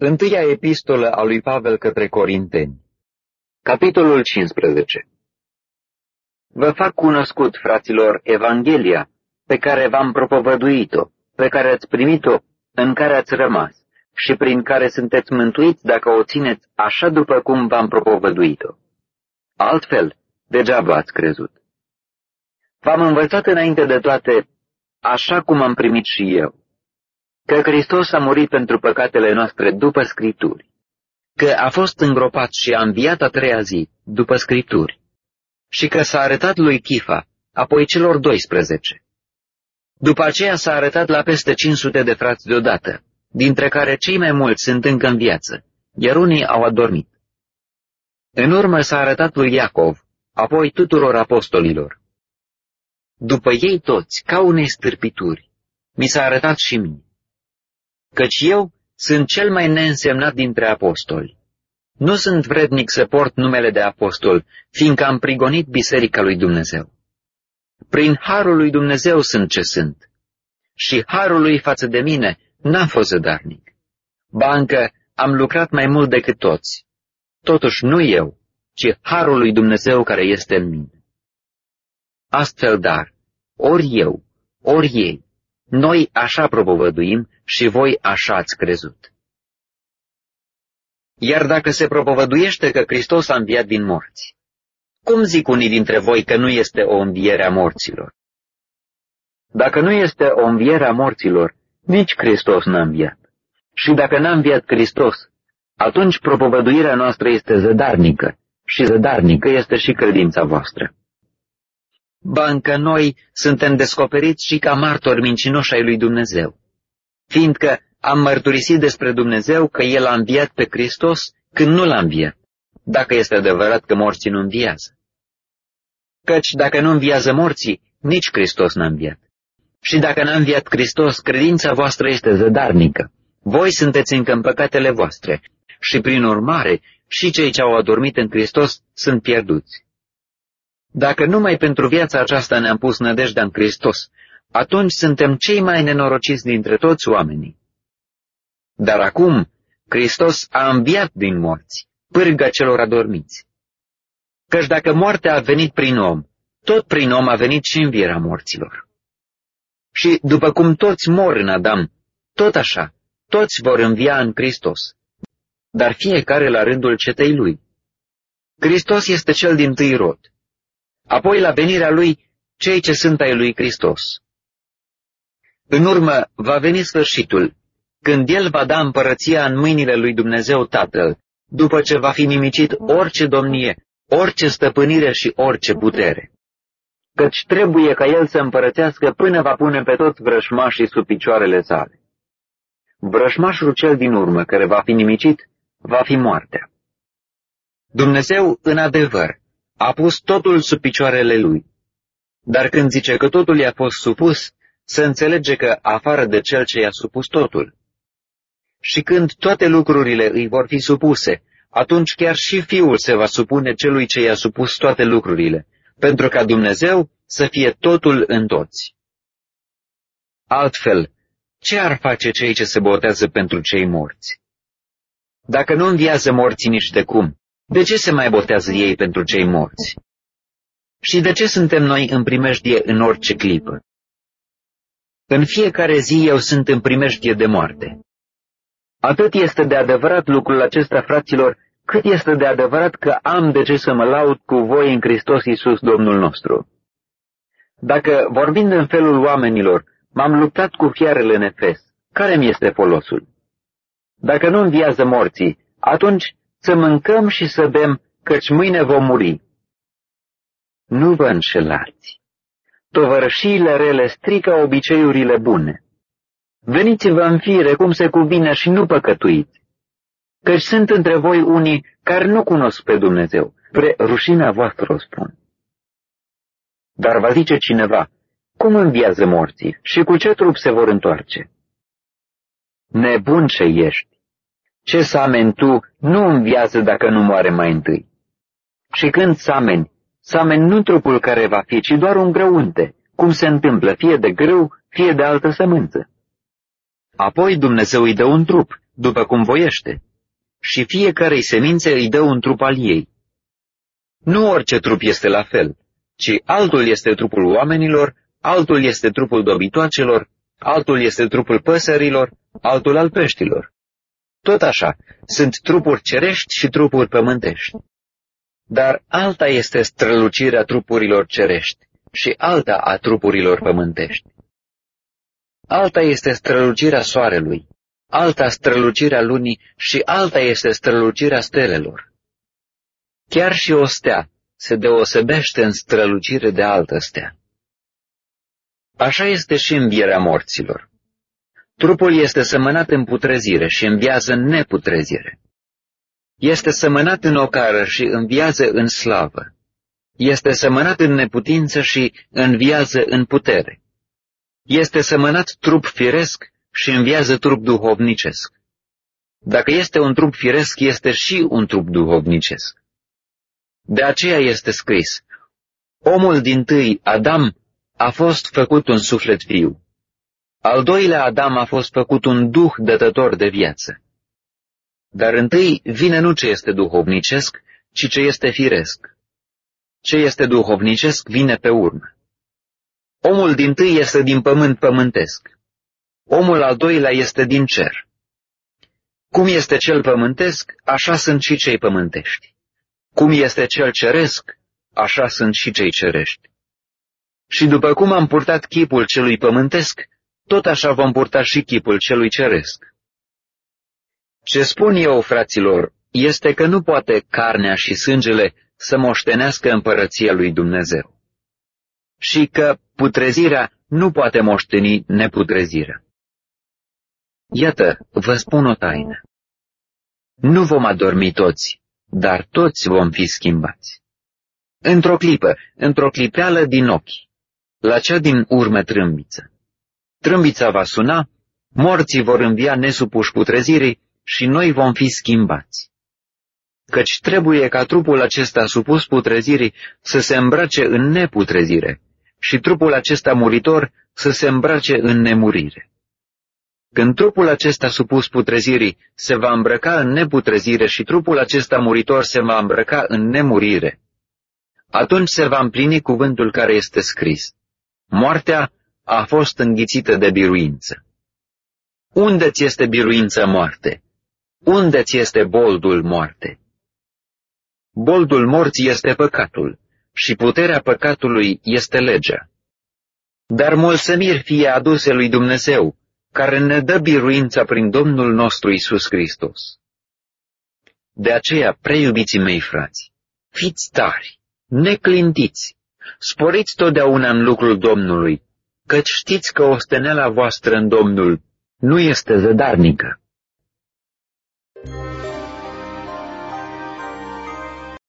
Întâia epistolă a lui Pavel către Corinteni. Capitolul 15. Vă fac cunoscut, fraților, Evanghelia, pe care v-am propovăduit-o, pe care ați primit-o, în care ați rămas, și prin care sunteți mântuiți dacă o țineți așa după cum v-am propovăduit-o. Altfel, degeaba ați crezut. V-am învățat înainte de toate, așa cum am primit și eu, că Hristos a murit pentru păcatele noastre după Scripturi, că a fost îngropat și a înviat a treia zi după Scripturi, și că s-a arătat lui Chifa, apoi celor 12. După aceea s-a arătat la peste 500 de frați deodată, dintre care cei mai mulți sunt încă în viață, iar unii au adormit. În urmă s-a arătat lui Iacov, apoi tuturor apostolilor. După ei toți, ca unei stârpituri, mi s-a arătat și mie. Căci eu sunt cel mai neînsemnat dintre apostoli. Nu sunt vrednic să port numele de apostol, fiindcă am prigonit biserica lui Dumnezeu. Prin harul lui Dumnezeu sunt ce sunt. Și harul lui față de mine n-am fost zădarnic. Ba încă am lucrat mai mult decât toți. Totuși nu eu, ci harul lui Dumnezeu care este în mine. Astfel, dar, ori eu, ori ei, noi așa propovăduim și voi așa ați crezut. Iar dacă se propovăduiește că Hristos a înviat din morți, cum zic unii dintre voi că nu este o înviere a morților? Dacă nu este o înviere a morților, nici Hristos n-a înviat. Și dacă n-a înviat Hristos, atunci propovăduirea noastră este zădarnică și zădarnică este și credința voastră. Ba încă noi suntem descoperiți și ca martori mincinoși ai lui Dumnezeu, fiindcă am mărturisit despre Dumnezeu că El a înviat pe Hristos când nu l-a înviat, dacă este adevărat că morții nu înviază. Căci dacă nu înviază morții, nici Hristos n-a înviat. Și dacă n-a înviat Hristos, credința voastră este zădarnică. Voi sunteți încă în păcatele voastre și, prin urmare, și cei ce au adormit în Hristos sunt pierduți. Dacă numai pentru viața aceasta ne-am pus nădejdea în Hristos, atunci suntem cei mai nenorociți dintre toți oamenii. Dar acum, Hristos a înviat din morți, pârga celor adormiți. Căci dacă moartea a venit prin om, tot prin om a venit și învierea morților. Și după cum toți mor în Adam, tot așa, toți vor învia în Hristos, dar fiecare la rândul cetei lui. Hristos este cel dintâi rod, apoi la venirea lui cei ce sunt ai lui Hristos. În urmă va veni sfârșitul, când El va da împărăția în mâinile lui Dumnezeu Tatăl, după ce va fi nimicit orice domnie, orice stăpânire și orice putere. Căci trebuie ca El să împărățească până va pune pe toți vrășmașii sub picioarele sale. Vrășmașul cel din urmă, care va fi nimicit, va fi moartea. Dumnezeu, în adevăr, a pus totul sub picioarele Lui. Dar când zice că totul i-a fost supus, să înțelege că afară de Cel ce i-a supus totul. Și când toate lucrurile îi vor fi supuse, atunci chiar și Fiul se va supune celui ce i-a supus toate lucrurile, pentru ca Dumnezeu să fie totul în toți. Altfel, ce ar face cei ce se botează pentru cei morți? Dacă nu înviază morții nici de cum, de ce se mai botează ei pentru cei morți? Și de ce suntem noi în primejdie în orice clipă? În fiecare zi eu sunt în primejdie de moarte. Atât este de adevărat lucrul acesta, fraților, cât este de adevărat că am de ce să mă laud cu voi în Hristos Iisus, Domnul nostru. Dacă, vorbind în felul oamenilor, m-am luptat cu fiarele în Efes, care-mi este folosul? Dacă nu înviază morții, atunci să mâncăm și să bem, căci mâine vom muri. Nu vă înșelați. Tovărășiile rele strică obiceiurile bune. Veniți-vă în fire cum se cuvine și nu păcătuiți. Căci sunt între voi unii care nu cunosc pe Dumnezeu, spre rușinea voastră o spun. Dar va zice cineva, cum înviază morții și cu ce trup se vor întoarce? Nebun ce ești! Ce sameni tu nu înviază dacă nu moare mai întâi. Și când sameni nu trupul care va fi, ci doar un grăunte, cum se întâmplă fie de grâu, fie de altă sămânță. Apoi Dumnezeu îi dă un trup, după cum voiește, și fiecărei semințe îi dă un trup al ei. Nu orice trup este la fel, ci altul este trupul oamenilor, altul este trupul dobitoacelor, altul este trupul păsărilor, altul al peștilor. Tot așa, sunt trupuri cerești și trupuri pământești. Dar alta este strălucirea trupurilor cerești și alta a trupurilor pământești. Alta este strălucirea soarelui, alta strălucirea lunii și alta este strălucirea stelelor. Chiar și o stea se deosebește în strălucire de altă stea. Așa este și învierea morților. Trupul este semănat în putrezire și înviază în neputrezire. Este semănat în ocară și înviază în slavă. Este semănat în neputință și înviază în putere. Este semănat trup firesc și înviază trup duhovnicesc. Dacă este un trup firesc, este și un trup duhovnicesc. De aceea este scris, omul dintâi, Adam, a fost făcut un suflet viu. Al doilea Adam a fost făcut un duh dătător de viață. Dar întâi vine nu ce este duhovnicesc, ci ce este firesc. Ce este duhovnicesc vine pe urmă. Omul dintâi este din pământ pământesc. Omul al doilea este din cer. Cum este cel pământesc, așa sunt și cei pământești. Cum este cel ceresc, așa sunt și cei cerești. Și după cum am purtat chipul celui pământesc, tot așa vom purta și chipul celui ceresc. Ce spun eu, fraților, este că nu poate carnea și sângele să moștenească împărăția lui Dumnezeu. Și că putrezirea nu poate moșteni neputrezirea. Iată, vă spun o taină. Nu vom adormi toți, dar toți vom fi schimbați. Într-o clipă, într-o clipeală din ochi, la cea din urmă trâmbiță. Trâmbița va suna, morții vor învia nesupuși putrezirii și noi vom fi schimbați. Căci trebuie ca trupul acesta supus putrezirii să se îmbrace în neputrezire și trupul acesta muritor să se îmbrace în nemurire. Când trupul acesta supus putrezirii se va îmbrăca în neputrezire și trupul acesta muritor se va îmbrăca în nemurire, atunci se va împlini cuvântul care este scris. Moartea a fost înghițită de biruință. Unde ți este biruința, moarte? Unde ți este boldul, moarte? Boldul morții este păcatul și puterea păcatului este legea. Dar mulțumiri fie aduse lui Dumnezeu, care ne dă biruința prin Domnul nostru Iisus Hristos. De aceea, preiubiții mei frați, fiți tari, neclintiți, sporiți totdeauna în lucrul Domnului, căci știți că osteneala voastră în Domnul nu este zădarnică.